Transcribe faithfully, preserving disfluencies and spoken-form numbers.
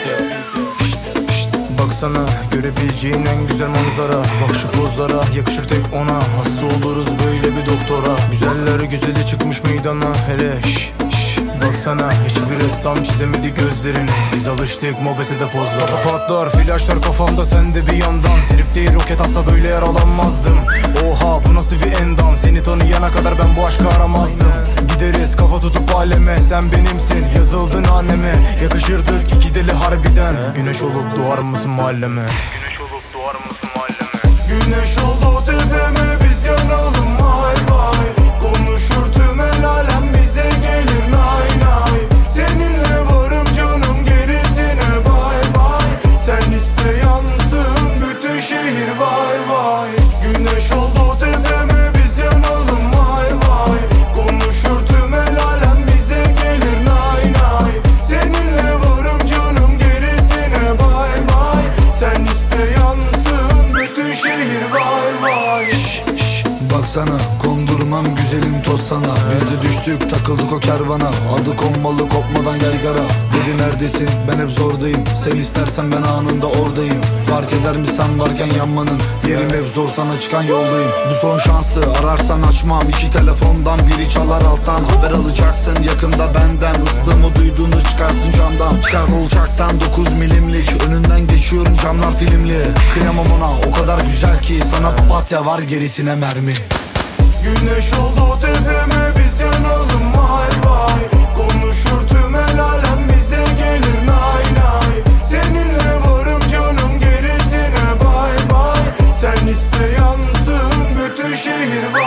Baksana görebileceğin en güzel manzara. Bak şu pozlara yakışır tek ona. Hasta oluruz böyle bir doktora. Güzeller güzeli çıkmış meydana. Hele şş, şş. Baksana hiçbir ressam çizemedi gözlerini. Biz alıştık mobesede pozlara. Patlar flaşlar kafamda sende bir yandan. Trip değil roket atsa böyle yaralanmazdım. Oha bu nasıl bir endam. Seni tanıyana kadar ben bu aşkı aramazdım. Gideriz kafa tutup aleme. Sen benimsin yazıldın anneme. Yakışırdık iki deli harbiden. Güneş olup doğar mısın mahalleme? Güneş olup doğar mısın mahalleme? Güneş oldu tepeme biz yanalım vay vay. Konuşur tüm el alem bize gelir nay nay. Seninle varım canım gerisine bay bay. Sen iste yansın bütün şehir vay vay. Güneş oldu tepeme biz yanalım vay vay. Konuşur tüm el alem bize gelir nay nay. Seninle varım canım gerisine bay bay. Sen iste yansın bütün şehir vay vay. Şş, şş, baksana kondurmam güzelim toz sana. Biz de düştük takıldık o kervana. Aldık olmalı kopmadan yaygara. Dedi neredesin ben hep zordayım. Sen istersen ben anında oradayım. Fark eder mi sen varken yanmanın. Yerim hep zor sana çıkan yoldayım. Bu son şansı ararsan açmam. İki telefondan biri çalar alttan. Haber alacaksın yakında benden. Islığımı duyduğunda çıkarsın camdan. Çıkar kolçaktan dokuz milimlik. Önünden geçiyorum camlar filmli. Kıyamam ona o kadar güzel ki. Sana papatya var gerisine mermi. Güneş oldu tepeme biz yanalım vay vay. Konuşur tüm el alem bize gelir nay nay. Seninle varım canım gerisine bay bay. Sen iste yansın bütün şehir vay.